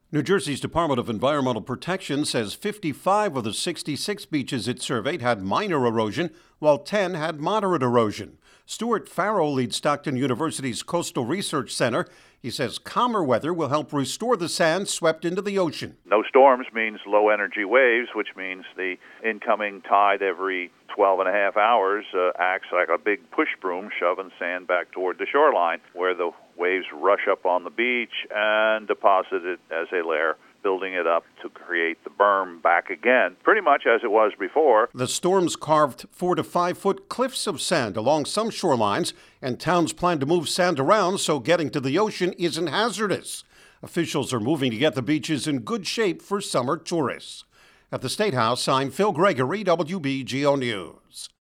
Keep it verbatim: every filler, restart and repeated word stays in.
New Jersey's Department of Environmental Protection says fifty-five of the sixty-six beaches it surveyed had minor erosion, while ten had moderate erosion. Stuart Farrell leads Stockton University's Coastal Research Center. He says calmer weather will help restore the sand swept into the ocean. No storms means low energy waves, which means the incoming tide every twelve and a half hours uh, acts like a big push broom shoving sand back toward the shoreline, where the waves rush up on the beach and deposit it as a layer, building it up to create the berm back again, pretty much as it was before. The storms carved four to five foot cliffs of sand along some shorelines, and towns plan to move sand around so getting to the ocean isn't hazardous. Officials are moving to get the beaches in good shape for summer tourists. At the State House, I'm Phil Gregory, W B G O News.